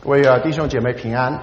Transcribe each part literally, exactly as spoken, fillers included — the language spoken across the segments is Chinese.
各位啊弟兄姐妹平安，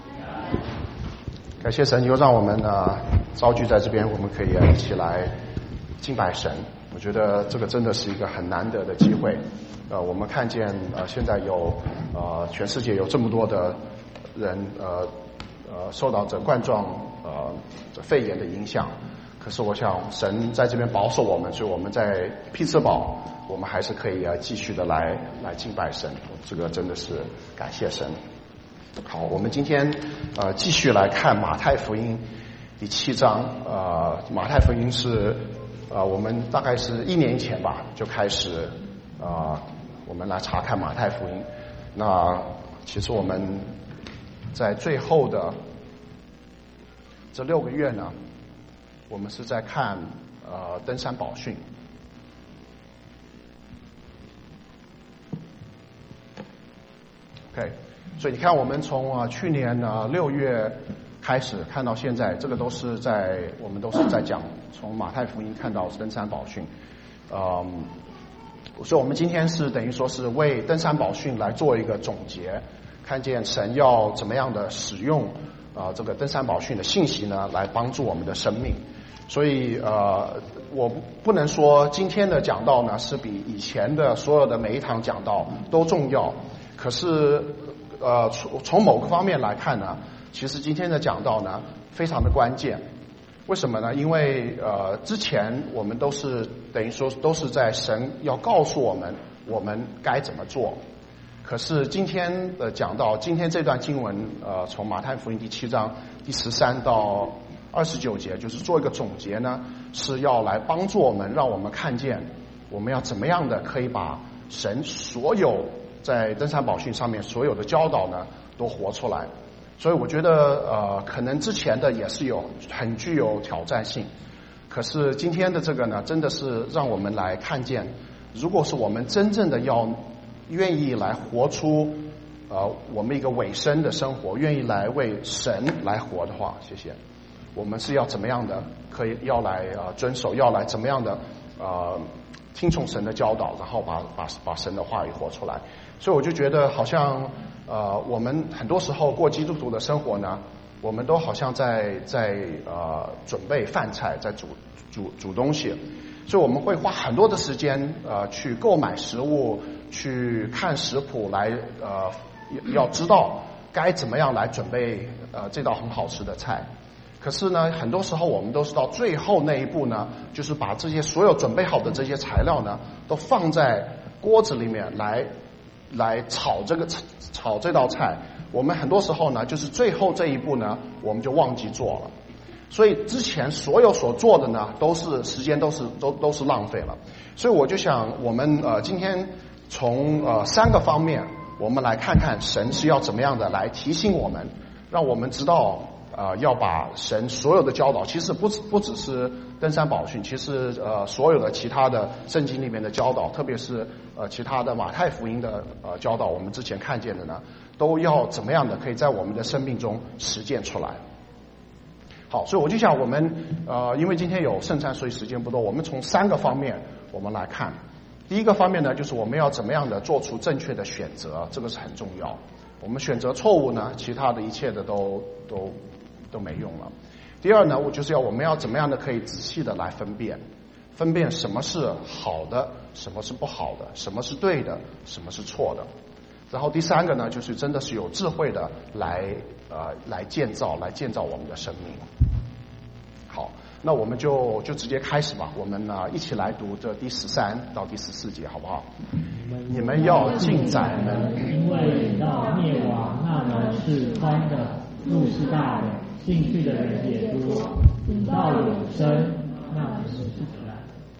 感谢神又让我们呢召聚在这边，我们可以一起来敬拜神。我觉得这个真的是一个很难得的机会。呃，我们看见呃现在有呃全世界有这么多的人呃呃受到这冠状呃这肺炎的影响，可是我想神在这边保守我们，所以我们在匹兹堡我们还是可以啊继续的来来敬拜神，这个真的是感谢神。好，我们今天呃继续来看马太福音第七章。呃，马太福音是呃我们大概是一年以前吧就开始呃我们来查看马太福音。那其实我们在最后的这六个月呢，我们是在看呃登山宝训。OK， 所以你看，我们从啊去年呢六月开始看到现在，这个都是在我们都是在讲从马太福音看到登山宝训。嗯，所以我们今天是等于说是为登山宝训来做一个总结，看见神要怎么样的使用啊、呃、这个登山宝训的信息呢，来帮助我们的生命。所以呃，我不能说今天的讲道呢是比以前的所有的每一堂讲道都重要。可是，呃，从从某个方面来看呢，其实今天的讲道呢非常的关键。为什么呢？因为呃，之前我们都是等于说都是在神要告诉我们我们该怎么做。可是今天的讲道，今天这段经文，呃，从马太福音第七章第十三到二十九节，就是做一个总结呢，是要来帮助我们，让我们看见我们要怎么样的可以把神所有在登山宝训上面所有的教导呢都活出来。所以我觉得呃可能之前的也是有很具有挑战性，可是今天的这个呢真的是让我们来看见，如果是我们真正的要愿意来活出呃我们一个委身的生活，愿意来为神来活的话，谢谢，我们是要怎么样的可以要来呃遵守，要来怎么样的呃听从神的教导，然后把把把神的话语活出来。所以我就觉得好像呃我们很多时候过基督徒的生活呢，我们都好像在在呃准备饭菜，在煮煮煮东西，所以我们会花很多的时间呃去购买食物，去看食谱，来呃要知道该怎么样来准备呃这道很好吃的菜。可是呢，很多时候我们都是到最后那一步呢，就是把这些所有准备好的这些材料呢，都放在锅子里面来来炒这个炒这道菜。我们很多时候呢，就是最后这一步呢，我们就忘记做了。所以之前所有所做的呢，都是时间都是都都是浪费了。所以我就想，我们呃今天从呃三个方面，我们来看看神是要怎么样的来提醒我们，让我们知道。呃，要把神所有的教导，其实不不只是登山宝训，其实呃所有的其他的圣经里面的教导，特别是呃其他的马太福音的呃教导，我们之前看见的呢，都要怎么样的可以在我们的生命中实践出来。好，所以我就想我们呃，因为今天有圣餐，所以时间不多，我们从三个方面我们来看。第一个方面呢，就是我们要怎么样的做出正确的选择，这个是很重要。我们选择错误呢，其他的一切的都都。都没用了。第二呢，我就是要我们要怎么样的可以仔细的来分辨，分辨什么是好的，什么是不好的，什么是对的，什么是错的。然后第三个呢，就是真的是有智慧的来呃来建造，来建造我们的生命。好，那我们就就直接开始吧。我们呢一起来读这第十三到第十四节，好不好？你们要进窄门， 因为到灭亡那门是宽的，路是大的，进去的人也多；到永生那门是窄，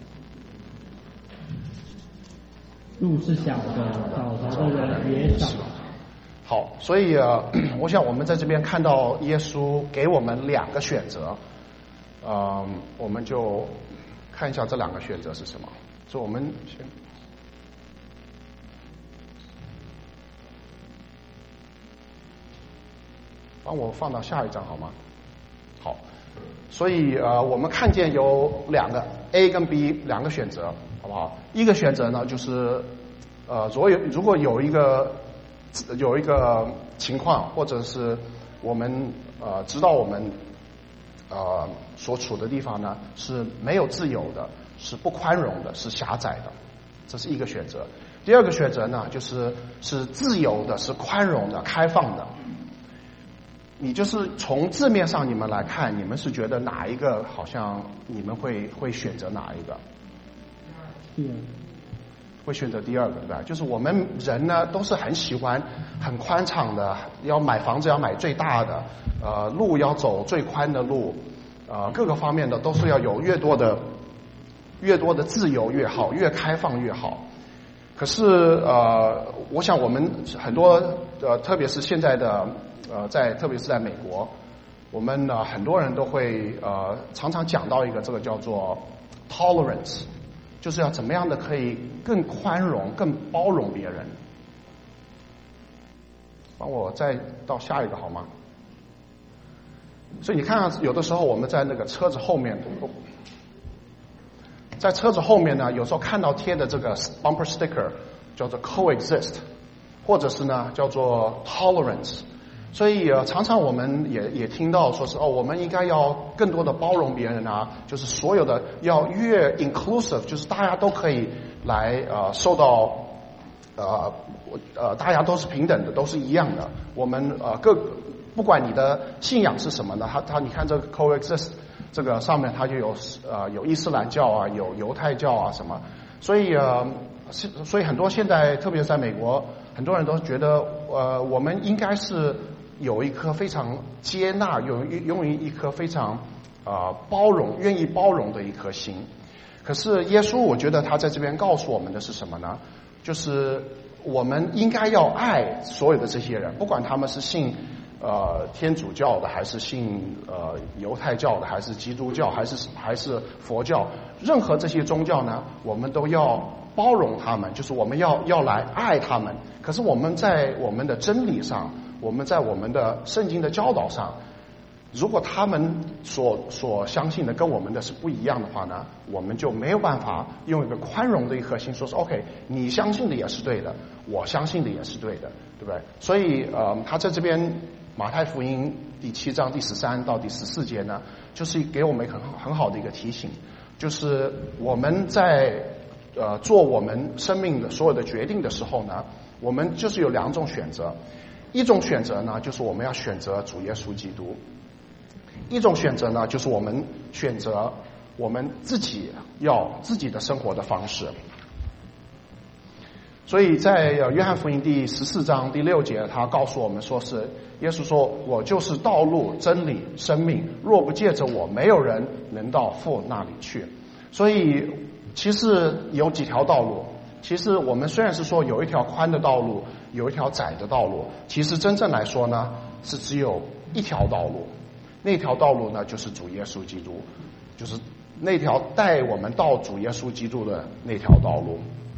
路是小的，找着的人也少。 好，所以呃，我想我们在这边看到耶稣给我们两个选择，呃，我们就看一下这两个选择是什么。所以我们先。帮我放到下一章好吗？好，所以呃，我们看见有两个 A 跟 B 两个选择，好不好？一个选择呢，就是呃，如果有如果有一个有一个情况，或者是我们呃知道我们呃所处的地方呢是没有自由的，是不宽容的，是狭窄的，这是一个选择。第二个选择呢，就是是自由的，是宽容的，开放的。你就是从字面上你们来看，你们是觉得哪一个好像你们会会选择哪一个？ 第二， 会选择第二个，对吧？就是我们人呢都是很喜欢很宽敞的，要买房子要买最大的，呃，路要走最宽的路，呃，各个方面的都是要有越多的越多的自由越好，越开放越好。可是呃，我想我们很多呃，特别是现在的呃，在特别是在美国，我们呢很多人都会呃常常讲到一个这个叫做 tolerance， 就是要怎么样的可以更宽容、更包容别人。帮我再到下一个好吗？所以你看，有的时候我们在那个车子后面。在车子后面呢，有时候看到贴的这个 bumper sticker 叫做 coexist， 或者是呢叫做 tolerance。所以呃，常常我们也也听到说是哦，我们应该要更多的包容别人啊，就是所有的要越 inclusive， 就是大家都可以来呃受到呃呃大家都是平等的，都是一样的。我们呃各不管你的信仰是什么呢，他他你看这个 coexist。这个上面它就有呃有伊斯兰教啊，有犹太教啊什么，所以呃所以很多现在特别在美国，很多人都觉得呃我们应该是有一颗非常接纳，有拥有一颗非常呃包容、愿意包容的一颗心。可是耶稣，我觉得他在这边告诉我们的是什么呢？就是我们应该要爱所有的这些人，不管他们是信。呃，天主教的还是信呃犹太教的，还是基督教，还是还是佛教，任何这些宗教呢，我们都要包容他们，就是我们要要来爱他们。可是我们在我们的真理上，我们在我们的圣经的教导上，如果他们所所相信的跟我们的是不一样的话呢，我们就没有办法用一个宽容的一颗心说是 OK， 你相信的也是对的，我相信的也是对的，对不对？所以呃，他在这边。马太福音第七章第十三到第十四节呢，就是给我们很很好的一个提醒，就是我们在呃做我们生命的所有的决定的时候呢，我们就是有两种选择，一种选择呢就是我们要选择主耶稣基督，一种选择呢就是我们选择我们自己要自己的生活的方式。所以在约翰福音第十四章第六节，他告诉我们说是耶稣说：“我就是道路、真理、生命，若不借着我，没有人能到父那里去。”所以其实有几条道路。其实我们虽然是说有一条宽的道路，有一条窄的道路，其实真正来说呢，是只有一条道路。那条道路呢，就是主耶稣基督，就是那条带我们到主耶稣基督的那条道路。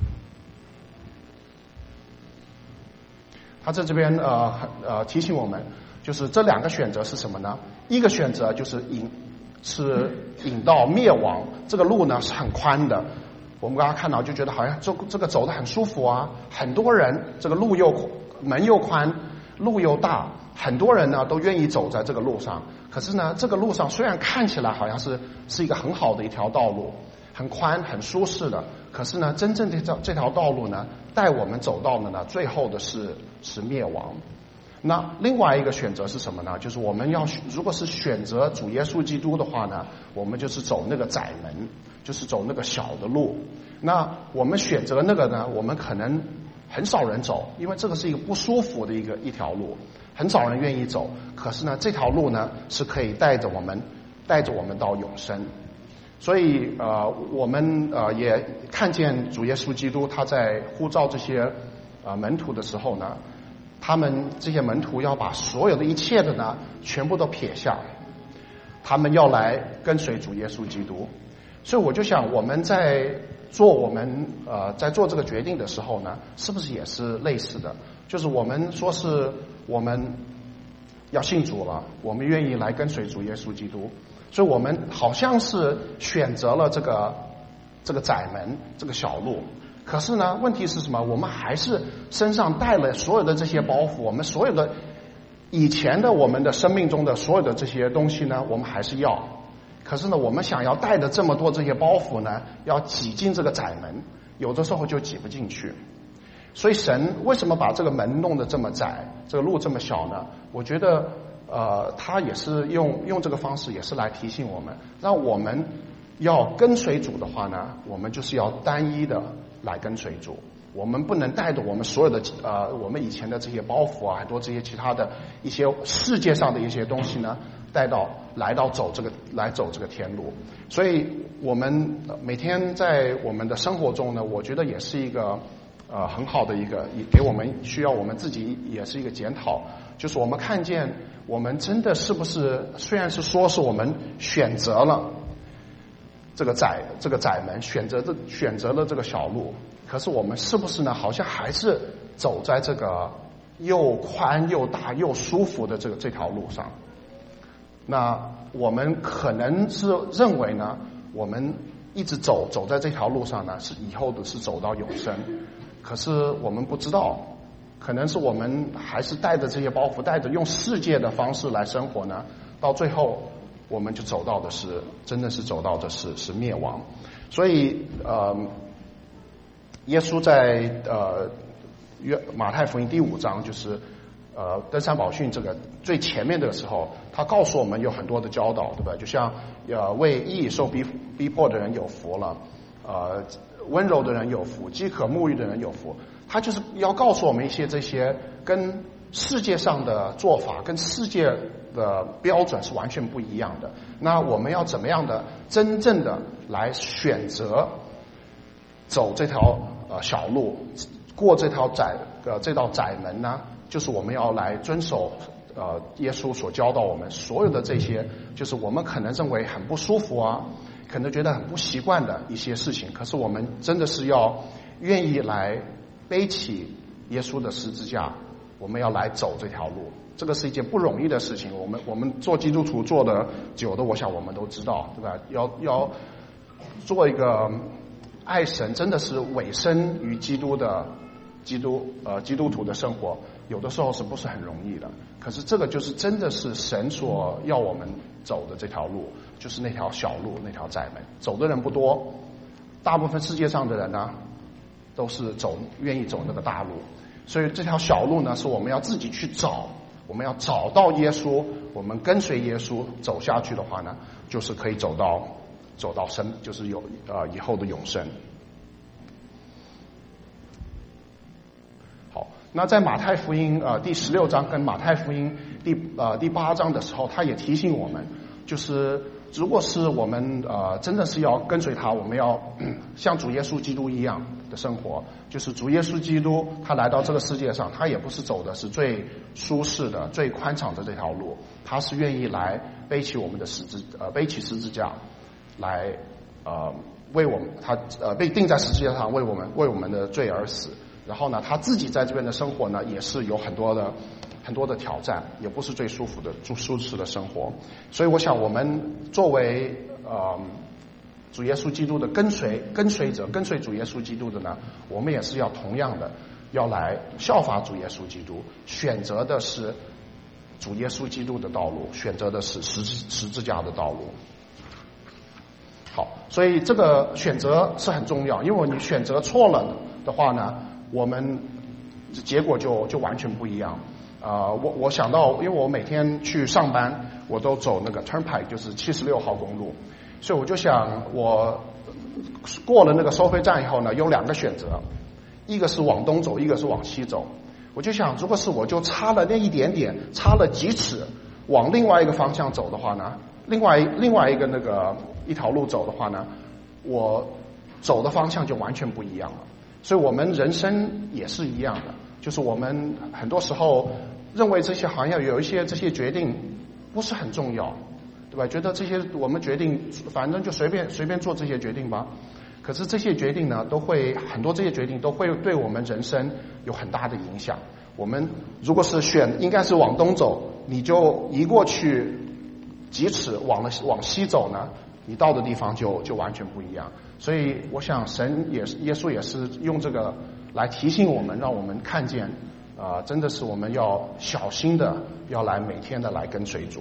他在这边呃呃提醒我们，就是这两个选择是什么呢？一个选择就是引是引到灭亡，这个路呢是很宽的。我们刚刚看到就觉得好像这这个走得很舒服啊，很多人这个路又门又宽，路又大，很多人呢都愿意走在这个路上。可是呢，这个路上虽然看起来好像是是一个很好的一条道路，很宽很舒适的，可是呢，真正这条这条道路呢，带我们走到的呢，最后的是是灭亡。那另外一个选择是什么呢？就是我们要如果是选择主耶稣基督的话呢，我们就是走那个窄门，就是走那个小的路。那我们选择那个呢，我们可能很少人走，因为这个是一个不舒服的一个一条路，很少人愿意走。可是呢，这条路呢是可以带着我们带着我们到永生。所以呃，我们呃也看见主耶稣基督他在呼召这些呃门徒的时候呢，他们这些门徒要把所有的一切的呢全部都撇下，他们要来跟随主耶稣基督。所以我就想，我们在做我们呃在做这个决定的时候呢，是不是也是类似的？就是我们说是我们要信主了，我们愿意来跟随主耶稣基督。所以我们好像是选择了这个这个窄门，这个小路， 可是呢，问题是什么？我们还是身上带了所有的这些包袱，我们所有的以前的我们的生命中的所有的这些东西呢，我们还是要。可是呢，我们想要带的这么多这些包袱呢，要挤进这个窄门，有的时候就挤不进去。所以神为什么把这个门弄得这么窄，这个路这么小呢？我觉得呃，他也是用用这个方式，也是来提醒我们，让我们要跟随主的话呢，我们就是要单一的来跟随主，我们不能带着我们所有的呃，我们以前的这些包袱啊，很多这些其他的一些世界上的一些东西呢，带到来到走这个来走这个天路。所以我们每天在我们的生活中呢，我觉得也是一个呃很好的一个，给我们需要我们自己也是一个检讨，就是我们看见我们真的是不是，虽然是说是我们选择了这个窄这个窄门，选择这选择了这个小路，可是我们是不是呢？好像还是走在这个又宽又大又舒服的这个这条路上。那我们可能是认为呢，我们一直走走在这条路上呢，是以后的是走到永生。可是我们不知道，可能是我们还是带着这些包袱，带着用世界的方式来生活呢，到最后我们就走到的是，真的是走到的是是灭亡。所以呃，耶稣在呃约马太福音第五章，就是呃登山宝训这个最前面的时候，他告诉我们有很多的教导，对吧？就像呃为义受逼逼迫的人有福了，呃温柔的人有福，饥渴沐浴的人有福。他就是要告诉我们一些这些跟世界上的做法跟世界的标准是完全不一样的。那我们要怎么样的真正的来选择走这条呃小路，过这条窄呃这道窄门呢？就是我们要来遵守呃耶稣所教导我们所有的这些，就是我们可能认为很不舒服啊，可能觉得很不习惯的一些事情，可是我们真的是要愿意来背起耶稣的十字架，我们要来走这条路。这个是一件不容易的事情，我们我们做基督徒做的久的，我想我们都知道，对吧？要要做一个爱神，真的是委身于基督的基督呃基督徒的生活，有的时候是不是很容易的？可是这个就是真的是神所要我们走的这条路，就是那条小路，那条窄门。走的人不多，大部分世界上的人呢，都是走愿意走那个大路。所以这条小路呢，是我们要自己去找，我们要找到耶稣，我们跟随耶稣走下去的话呢，就是可以走到走到生，就是有呃以后的永生。好，那在马太福音呃第十六章跟马太福音第呃第八章的时候，他也提醒我们，就是如果是我们呃真的是要跟随他，我们要像主耶稣基督一样的生活，就是主耶稣基督他来到这个世界上，他也不是走的是最舒适的最宽敞的这条路，他是愿意来背起我们的十字呃背起十字架来呃为我们，他呃被钉在十字架上为我们为我们的罪而死。然后呢，他自己在这边的生活呢，也是有很多的很多的挑战，也不是最舒服的、最舒适的生活。所以，我想我们作为呃主耶稣基督的跟随跟随者，跟随主耶稣基督的呢，我们也是要同样的要来效法主耶稣基督，选择的是主耶稣基督的道路，选择的是十字十字架的道路。好，所以这个选择是很重要，因为你选择错了的话呢，我们结果就就完全不一样。啊、呃，我我想到，因为我每天去上班，我都走那个 Turnpike， 就是七十六号公路，所以我就想，我过了那个收费站以后呢，有两个选择，一个是往东走，一个是往西走。我就想，如果是我就差了那一点点，差了几尺，往另外一个方向走的话呢，另外另外一个那个一条路走的话呢，我走的方向就完全不一样了。所以我们人生也是一样的，就是我们很多时候认为这些好像有一些这些决定不是很重要，对吧？觉得这些我们决定反正就随便随便做这些决定吧。可是这些决定呢，都会很多这些决定都会对我们人生有很大的影响。我们如果是选应该是往东走，你就移过去几尺往了往西走呢，你到的地方就就完全不一样。 所以我想神也是耶稣也是用这个来提醒我们，让我们看见啊、呃，真的是我们要小心的，要来每天的来跟随主。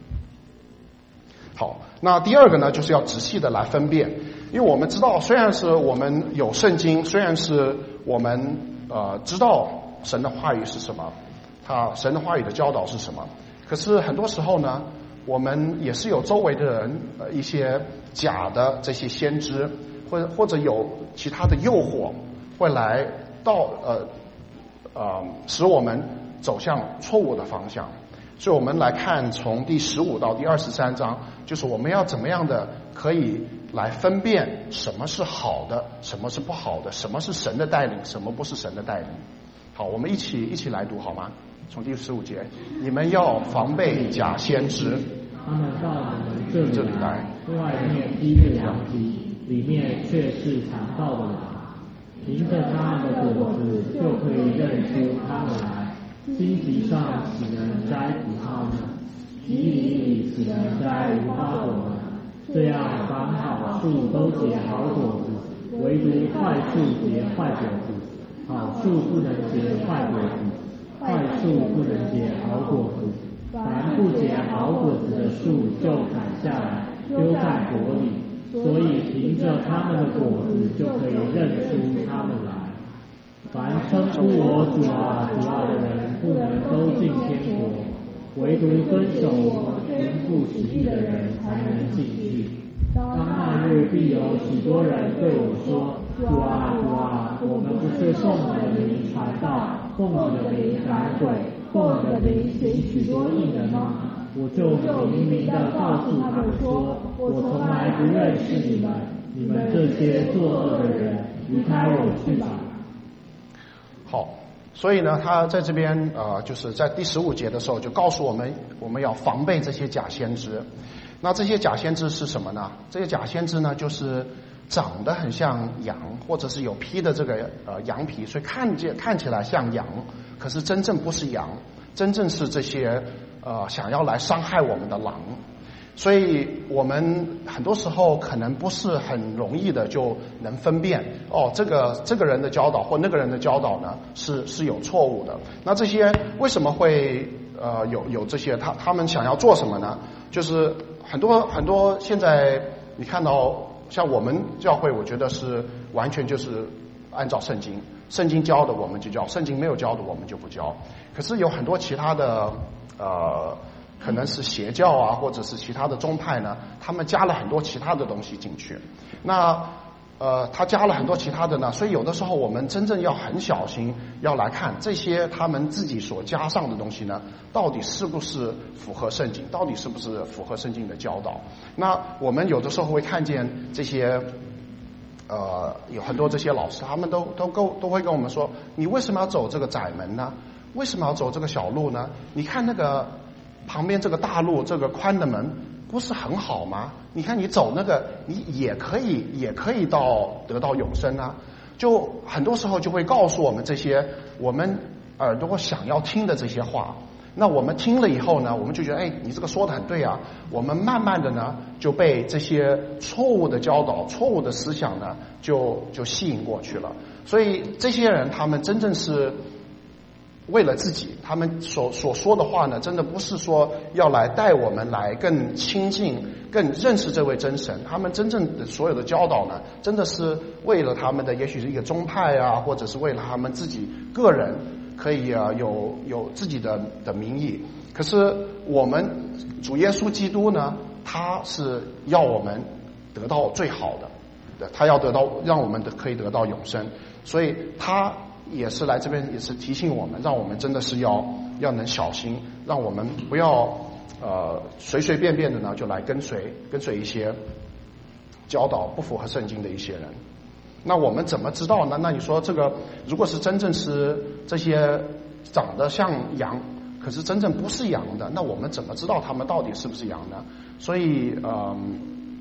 好，那第二个呢，就是要仔细的来分辨，因为我们知道，虽然是我们有圣经，虽然是我们呃知道神的话语是什么，他神的话语的教导是什么，可是很多时候呢，我们也是有周围的人呃一些假的这些先知，或者或者有其他的诱惑，会来到呃呃使我们走向错误的方向。所以我们来看从第十五到第二十三章，就是我们要怎么样的可以来分辨什么是好的，什么是不好的，什么是神的带领，什么不是神的带领。好，我们一起一起来读好吗？从第十五节，你们要防备假先知， 他们到你们这里来，外面披着羊皮，里面却是强盗的狼。凭着他们的果子就可以认出他们来。荆棘上岂能摘葡萄呢？皮里里岂能摘无花果呢？这样，凡好树都结好果子，唯独坏树结坏果子。好树不能结坏果子，坏树不能结好果子。凡不结好果子的树，就砍下来，丢在火里。所以，凭着他们的果子，就可以认出他们来。凡称呼我主啊主啊的人，不能都进天国，唯独遵守我天父旨意的人才能进去。当那日必有许多人对我说：主啊主啊，我们不是奉你的名传道，奉你的名赶鬼，奉你的名行许多异能吗？我就明明的告诉他们说：我从来不认识你们，你们这些作恶的人，离开我去吧。 好，所以呢，他在这边呃，就是在第十五节的时候就告诉我们，我们要防备这些假先知。那这些假先知是什么呢？这些假先知呢，就是长得很像羊，或者是有披的这个呃羊皮，所以看见看起来像羊，可是真正不是羊，真正是这些呃想要来伤害我们的狼。所以我们很多时候可能不是很容易的就能分辨哦，这个这个人的教导或那个人的教导呢是是有错误的。那这些为什么会呃有有这些他他们想要做什么呢？就是很多很多现在你看到像我们教会，我觉得是完全就是按照圣经，圣经教的我们就教，圣经没有教的我们就不教。可是有很多其他的呃。可能是邪教啊，或者是其他的宗派呢，他们加了很多其他的东西进去。那呃，他加了很多其他的呢，所以有的时候我们真正要很小心，要来看这些他们自己所加上的东西呢，到底是不是符合圣经，到底是不是符合圣经的教导。那我们有的时候会看见这些呃，有很多这些老师，他们都都都都会跟我们说，你为什么要走这个窄门呢？为什么要走这个小路呢？你看那个旁边这个大路，这个宽的门不是很好吗？你看你走那个，你也可以也可以到得到永生啊。就很多时候就会告诉我们这些我们耳朵想要听的这些话。那我们听了以后呢，我们就觉得，哎，你这个说的很对啊。我们慢慢的呢，就被这些错误的教导、错误的思想呢，就就吸引过去了。所以这些人，他们真正是为了自己，他们所所说的话呢，真的不是说要来带我们来更亲近、更认识这位真神。他们真正的所有的教导呢，真的是为了他们的，也许是一个宗派啊，或者是为了他们自己个人可以啊有有自己的的名义。可是我们主耶稣基督呢，他是要我们得到最好的，他要得到让我们的可以得到永生，所以他也是来这边也是提醒我们，让我们真的是要要能小心，让我们不要呃随随便便的呢就来跟随跟随一些教导不符合圣经的一些人。那我们怎么知道呢？那你说这个如果是真正是这些长得像羊，可是真正不是羊的，那我们怎么知道他们到底是不是羊呢？所以嗯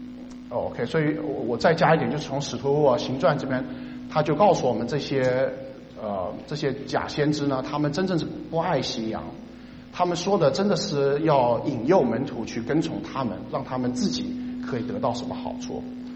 OK， 所以我再加一点，就是从使徒行传这边，他就告诉我们这些呃，这些假先知呢，他们真正是不爱惜羊，他们说的真的是要引诱门徒去跟从他们，让他们自己可以得到什么好处。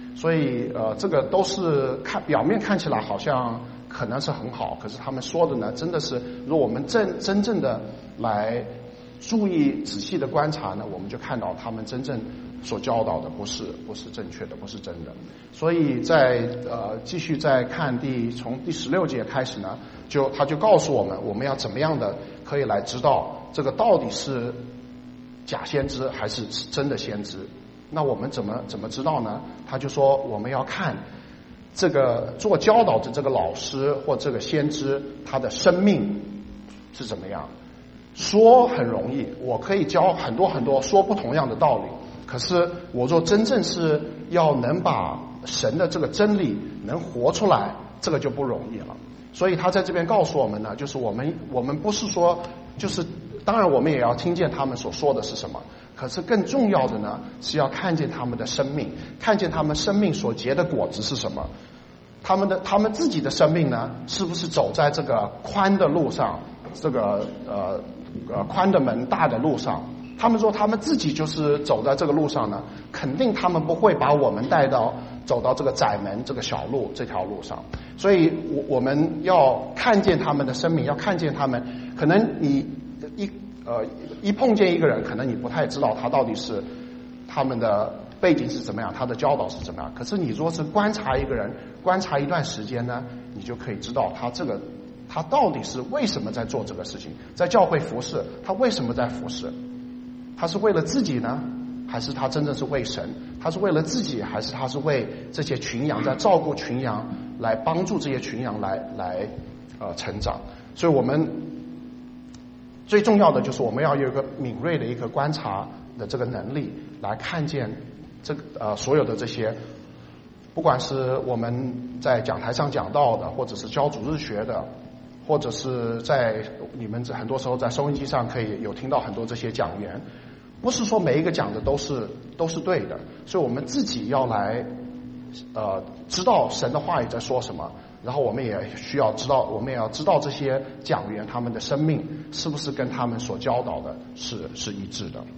所以呃，这个都是看表面看起来好像可能是很好，可是他们说的呢，真的是如果我们真真正的来注意仔细的观察呢，我们就看到他们真正所教导的不是不是正确的，不是真的。所以在呃继续再看第从第十六节开始呢，就他就告诉我们，我们要怎么样的可以来知道这个到底是假先知还是真的先知。那我们怎么怎么知道呢？他就说我们要看这个做教导的这个老师或这个先知他的生命是怎么样。说很容易，我可以教很多很多说不同样的道理，可是我说真正是要能把神的这个真理能活出来，这个就不容易了。所以他在这边告诉我们呢，就是我们我们不是说就是当然我们也要听见他们所说的是什么，可是更重要的呢是要看见他们的生命，看见他们生命所结的果子是什么，他们的他们自己的生命呢是不是走在这个宽的路上，这个呃呃宽的门大的路上。他们说他们自己就是走在这个路上呢，肯定他们不会把我们带到走到这个窄门这个小路这条路上。所以我我们要看见他们的生命，要看见他们，可能你一呃一碰见一个人，可能你不太知道他到底是他们的背景是怎么样，他的教导是怎么样，可是你若是观察一个人，观察一段时间呢，你就可以知道他这个他到底是为什么在做这个事情，在教会服侍，他为什么在服侍，他是为了自己呢，还是他真正是为神？他是为了自己，还是他是为这些群羊，在照顾群羊，来帮助这些群羊来来呃成长？所以我们最重要的就是我们要有一个敏锐的一个观察的这个能力，来看见这个呃所有的这些，不管是我们在讲台上讲到的，或者是教主日学的，或者是在你们很多时候在收音机上可以有听到很多这些讲员，不是说每一个讲的都是都是对的，所以我们自己要来呃知道神的话语在说什么，然后我们也需要知道，我们也要知道这些讲员他们的生命是不是跟他们所教导的是是一致的。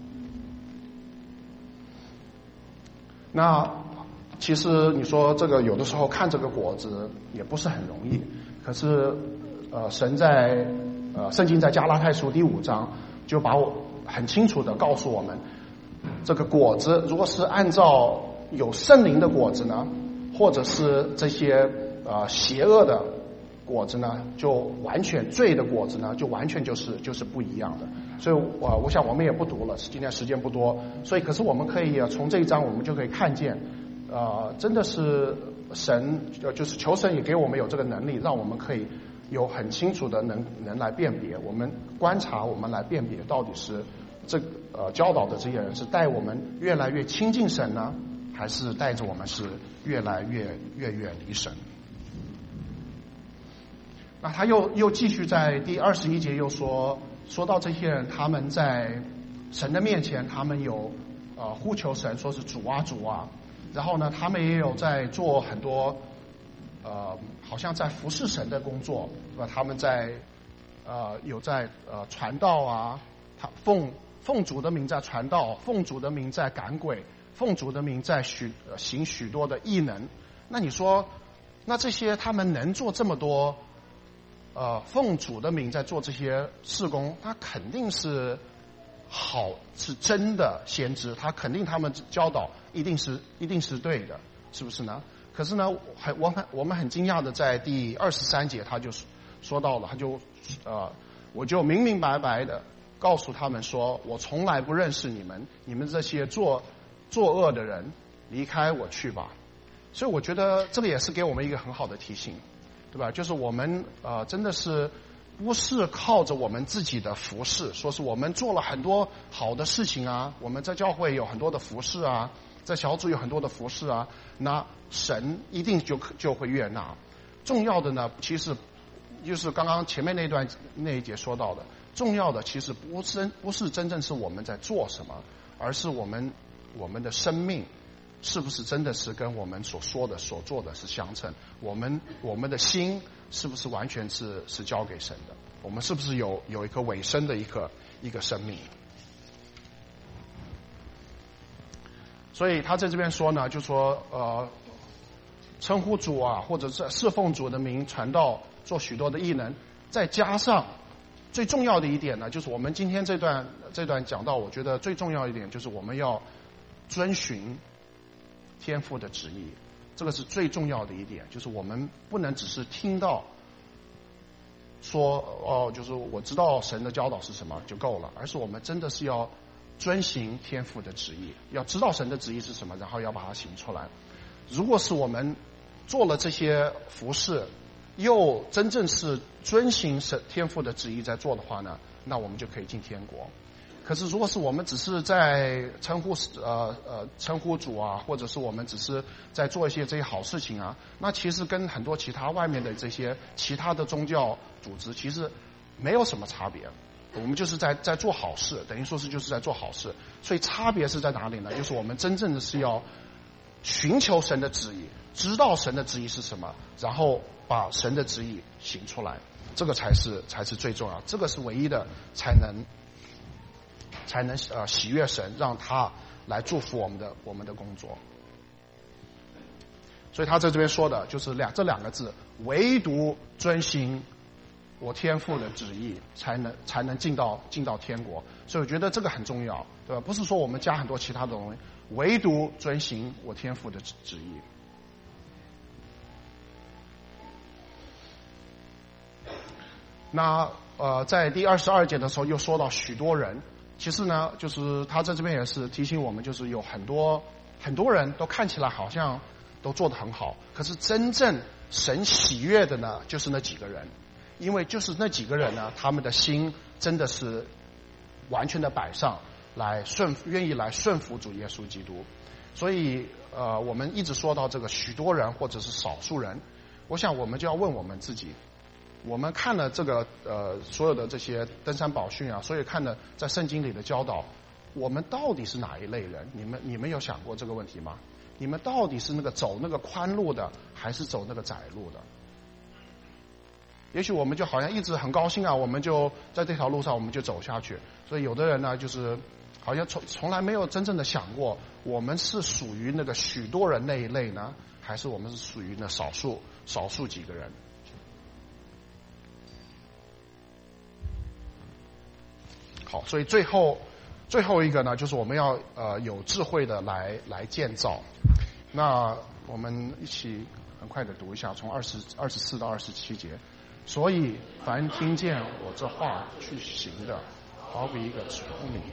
那其实你说这个有的时候看这个果子也不是很容易，可是呃神在呃圣经在加拉太书第五章就把我很清楚的告诉我们，这个果子如果是按照有圣灵的果子呢，或者是这些呃邪恶的果子呢，就完全罪的果子呢，就完全就是就是不一样的。所以我、呃、我想我们也不读了，今天时间不多，所以可是我们可以从这一章我们就可以看见，呃，真的是神呃就是求神也给我们有这个能力，让我们可以有很清楚的能能来辨别，我们观察，我们来辨别到底是这呃教导的这些人是带我们越来越亲近神呢，还是带着我们是越来越越远离神。那他又又继续在第二十一节又说，说到这些人他们在神的面前，他们有呃呼求神，说是主啊主啊，然后呢他们也有在做很多呃好像在服侍神的工作，对吧？他们在呃有在呃传道啊，他奉奉主的名在传道，奉主的名在赶鬼，奉主的名在许、呃、行许多的异能。那你说，那这些他们能做这么多呃奉主的名在做这些事工，他肯定是好，是真的先知，他肯定他们教导一定是一定是对的，是不是呢？可是呢，很我很我们很惊讶的在第二十三节他就说到了，他就呃我就明明白白的告诉他们说，我从来不认识你们，你们这些作作恶的人，离开我去吧。所以我觉得这个也是给我们一个很好的提醒，对吧？就是我们呃真的是不是靠着我们自己的服侍，说是我们做了很多好的事情啊，我们在教会有很多的服侍啊，在小组有很多的服侍啊，那神一定就就会悦纳。重要的呢，其实就是刚刚前面那段那一节说到的，重要的其实不是不是真正是我们在做什么，而是我们我们的生命是不是真的是跟我们所说的所做的是相称？我们我们的心是不是完全是是交给神的？我们是不是有有一个委身的一个一个生命？所以他在这边说呢，就说呃称呼主啊，或者是侍奉主的名传道，做许多的异能，再加上最重要的一点呢，就是我们今天这段这段讲到，我觉得最重要一点就是我们要遵循天父的旨意，这个是最重要的一点，就是我们不能只是听到说哦，就是我知道神的教导是什么就够了，而是我们真的是要遵行天父的旨意，要知道神的旨意是什么，然后要把它行出来。如果是我们做了这些服事，又真正是遵行神天父的旨意在做的话呢，那我们就可以进天国。可是如果是我们只是在称呼呃呃称呼主啊，或者是我们只是在做一些这些好事情啊，那其实跟很多其他外面的这些其他的宗教组织其实没有什么差别。我们就是在在做好事，等于说是就是在做好事。所以差别是在哪里呢？就是我们真正的是要寻求神的旨意，知道神的旨意是什么，然后把神的旨意行出来，这个才是才是最重要，这个是唯一的，才能才能呃喜悦神，让他来祝福我们的我们的工作。所以他在这边说的就是两这两个字，唯独遵行我天父的旨意，才能才能进到进到天国。所以我觉得这个很重要，对吧？不是说我们加很多其他的东西，唯独遵行我天父的旨意。那呃，在第二十二节的时候又说到许多人，其实呢，就是他在这边也是提醒我们，就是有很多很多人都看起来好像都做得很好，可是真正神喜悦的呢，就是那几个人，因为就是那几个人呢，他们的心真的是完全的摆上来顺，愿意来顺服主耶稣基督。所以呃，我们一直说到这个许多人或者是少数人，我想我们就要问我们自己。我们看了这个呃所有的这些登山宝训啊，所以看了在圣经里的教导，我们到底是哪一类人？你们你们有想过这个问题吗？你们到底是那个走那个宽路的，还是走那个窄路的？也许我们就好像一直很高兴啊，我们就在这条路上我们就走下去。所以有的人呢，就是好像从从来没有真正的想过，我们是属于那个许多人那一类呢，还是我们是属于那少数少数几个人？好，所以最后最后一个呢，就是我们要呃有智慧的来来建造。那我们一起很快的读一下，从二十二十四到二十七节。所以凡听见我这话去行的，好比一个聪明。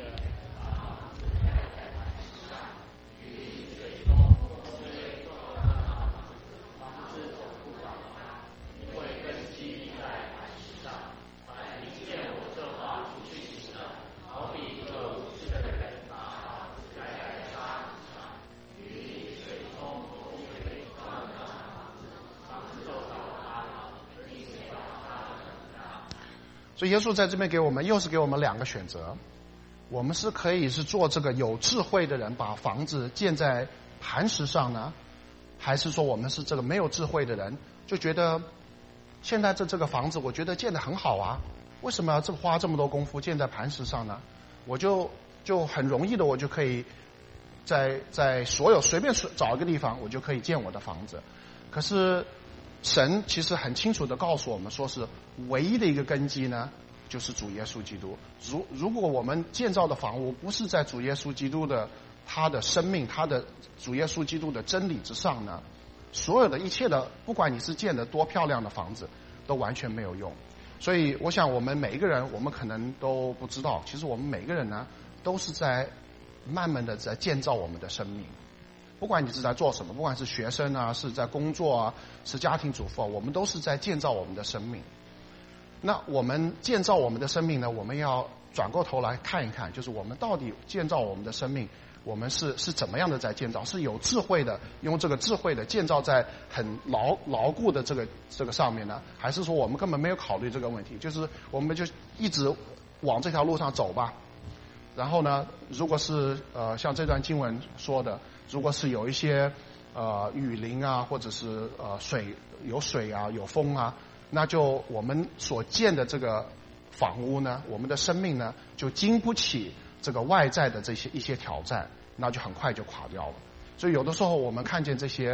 所以耶稣在这边给我们又是给我们两个选择，我们是可以是做这个有智慧的人，把房子建在磐石上呢，还是说我们是这个没有智慧的人，就觉得现在这这个房子我觉得建得很好啊，为什么要这花这么多功夫建在磐石上呢？我就就很容易的我就可以在在所有随便找一个地方我就可以建我的房子。可是神其实很清楚的告诉我们，说是唯一的一个根基呢，就是主耶稣基督。如如果我们建造的房屋不是在主耶稣基督的他的生命，他的主耶稣基督的真理之上呢，所有的一切的，不管你是建的多漂亮的房子，都完全没有用。所以我想我们每一个人，我们可能都不知道，其实我们每个人呢，都是在慢慢的在建造我们的生命。不管你是在做什么，不管是学生啊，是在工作啊，是家庭主妇啊，我们都是在建造我们的生命。那我们建造我们的生命呢，我们要转过头来看一看，就是我们到底建造我们的生命，我们是是怎么样的在建造？是有智慧的，用这个智慧的建造在很牢牢固的这个这个上面呢，还是说我们根本没有考虑这个问题？就是我们就一直往这条路上走吧。然后呢，如果是呃像这段经文说的，如果是有一些呃雨淋啊，或者是呃水有水啊，有风啊，那就我们所建的这个房屋呢，我们的生命呢，就经不起这个外在的这些一些挑战，那就很快就垮掉了。所以有的时候我们看见这些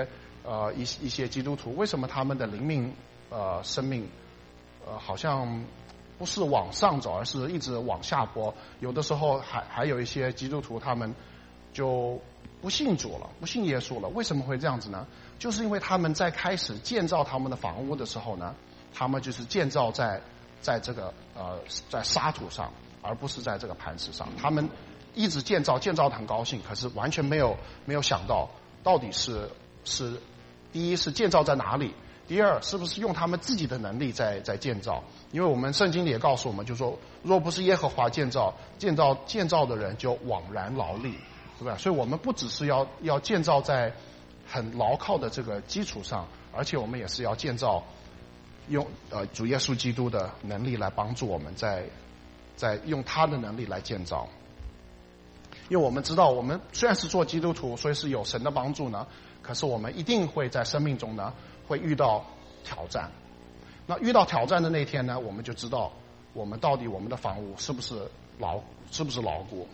呃一一些基督徒，为什么他们的灵命呃生命呃好像不是往上走，而是一直往下坡？有的时候还还有一些基督徒他们就不信主了，不信耶稣了。为什么会这样子呢？就是因为他们在开始建造他们的房屋的时候呢，他们就是建造在在这个呃在沙土上，而不是在这个磐石上。他们一直建造建造得很高兴，可是完全没有没有想到到底是是第一是建造在哪里，第二是不是用他们自己的能力在在建造。因为我们圣经里也告诉我们，就说若不是耶和华建造，建造建造的人就枉然劳力，对吧？所以我们不只是要要建造在很牢靠的这个基础上，而且我们也是要建造用呃主耶稣基督的能力来帮助我们在在用他的能力来建造。因为我们知道，我们虽然是做基督徒，所以是有神的帮助呢，可是我们一定会在生命中呢会遇到挑战。那遇到挑战的那天呢，我们就知道我们到底我们的房屋是不是牢是不是牢固。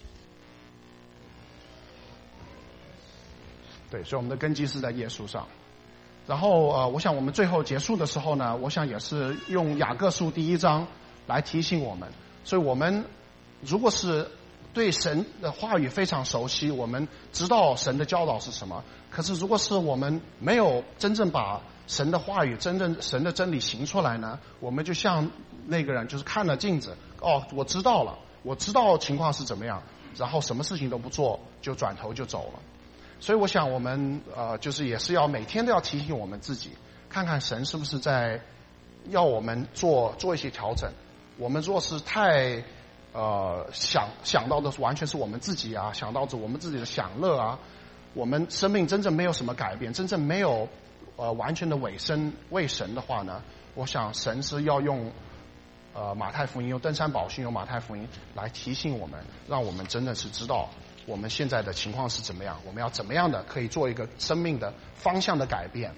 对，所以我们的根基是在耶稣上。然后呃，我想我们最后结束的时候呢，我想也是用雅各书第一章来提醒我们。所以我们如果是对神的话语非常熟悉，我们知道神的教导是什么，可是如果是我们没有真正把神的话语真正神的真理行出来呢，我们就像那个人就是看了镜子，哦，我知道了，我知道情况是怎么样，然后什么事情都不做，就转头就走了。所以我想我们呃就是也是要每天都要提醒我们自己，看看神是不是在要我们做做一些调整。我们若是太呃想想到的完全是我们自己啊，想到着我们自己的享乐啊，我们生命真正没有什么改变，真正没有呃完全的委身为神的话呢，我想神是要用呃马太福音，用登山宝训，用马太福音来提醒我们，让我们真的是知道我们现在的情况是怎么样，我们要怎么样的可以做一个生命的方向的改变，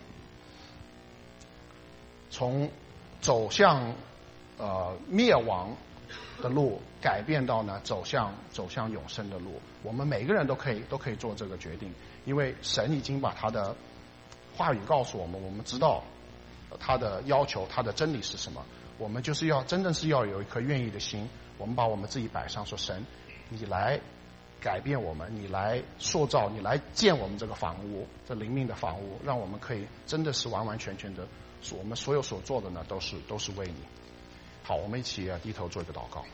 从走向呃灭亡的路改变到呢走向走向永生的路。我们每个人都可以都可以做这个决定，因为神已经把他的话语告诉我们，我们知道他的要求，他的真理是什么。我们就是要真正是要有一颗愿意的心，我们把我们自己摆上，说神，你来改变我们，你来塑造，你来建我们这个房屋，这灵命的房屋，让我们可以真的是完完全全的，我们所有所做的呢都是都是为你。好，我们一起低头做一个祷告。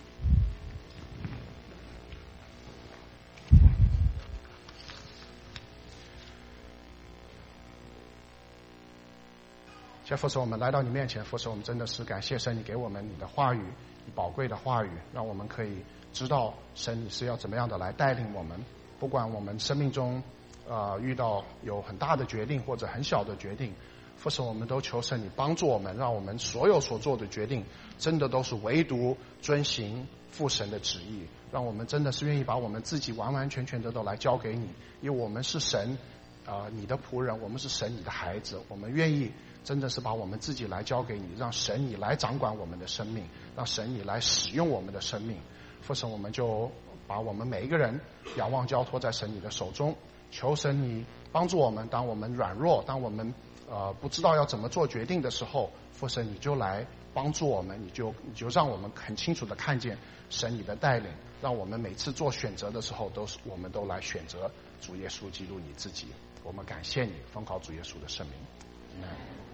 谢父神，我们来到你面前，父神，我们真的是感谢神，你给我们你的话语，你宝贵的话语，让我们可以知道神你是要怎么样的来带领我们。不管我们生命中呃遇到有很大的决定或者很小的决定，父神，我们都求神你帮助我们，让我们所有所做的决定真的都是唯独遵行父神的旨意，让我们真的是愿意把我们自己完完全全的都来交给你，因为我们是神呃你的仆人，我们是神你的孩子，我们愿意真的是把我们自己来交给你，让神你来掌管我们的生命，让神你来使用我们的生命。父神，我们就把我们每一个人仰望交托在神你的手中，求神你帮助我们，当我们软弱，当我们呃不知道要怎么做决定的时候，父神你就来帮助我们，你就你就让我们很清楚的看见神你的带领，让我们每次做选择的时候都是我们都来选择主耶稣基督你自己。我们感谢你，奉靠主耶稣的圣名。Amen。